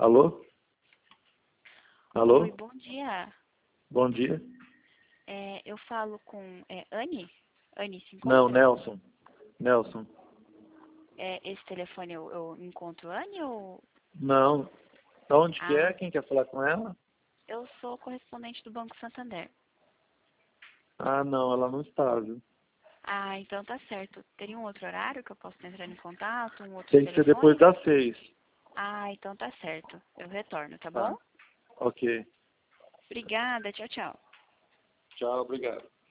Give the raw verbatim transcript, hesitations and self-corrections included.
Alô? Alô? Oi, bom dia. Bom dia. É, eu falo com é, Anne? Anne se Não, encontra? Nelson. Nelson. É, esse telefone eu, eu encontro Anne ou... Não. Onde que Ah, é? Quem quer falar com ela? eu sou correspondente do Banco Santander. Ah, não, ela não está, viu? Ah, então tá certo. Teria um outro horário que eu posso entrar em contato? Um outro Tem que ser depois telefone? das seis. Ah, então tá certo. Eu retorno, tá bom? Tá. Ok. Obrigada, tchau, tchau. Tchau, obrigado.